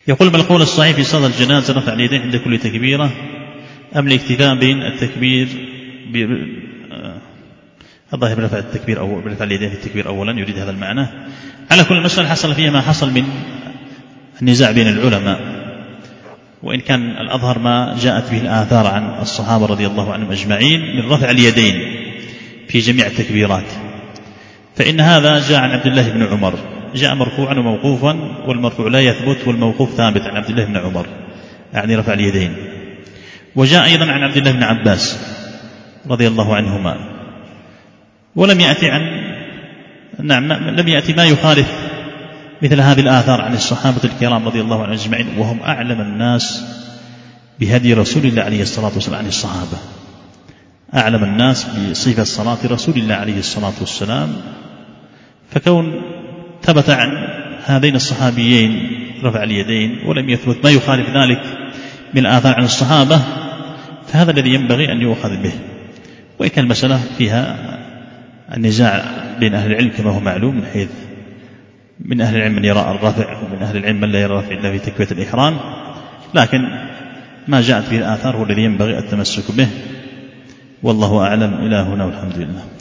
يقول: ما القول الصحيح في صلاة الجنازة رفع اليدين عند كل تكبيرة أم الاكتفاء بين التكبير الظاهر برفع التكبير أو برفع اليدين في التكبير أولا، يريد هذا المعنى. على كل مسألة حصل فيها ما حصل من النزاع بين العلماء، وإن كان الأظهر ما جاءت به الآثار عن الصحابة رضي الله عنهم أجمعين من رفع اليدين في جميع التكبيرات، فإن هذا جاء عن عبد الله بن عمر، جاء مرفوعا وموقوفا، والمرفوع لا يثبت والموقوف ثابت عن عبد الله بن عمر، يعني رفع اليدين. وجاء أيضا عن عبد الله بن عباس رضي الله عنهما، ولم يأتي لم يأتي ما يخالف مثل هذه الآثار عن الصحابة الكرام رضي الله عنهم أجمعين، وهم أعلم الناس بهدي رسول الله عليه الصلاة والسلام عن الصحابة، أعلم الناس بصفة صلاة رسول الله عليه الصلاة والسلام. فكون ثبت عن هذين الصحابيين رفع اليدين ولم يثبت ما يخالف ذلك من الآثار عن الصحابة، فهذا الذي ينبغي أن يؤخذ به. وإن كان المسألة فيها النزاع بين أهل العلم كما هو معلوم، من حيث من أهل العلم من يرى الرفع، ومن أهل العلم من لا يرى الرفع إلا في تكبيرة الإحرام، لكن ما جاءت به الآثار هو الذي ينبغي التمسك به، والله أعلم. إلى هنا والحمد لله.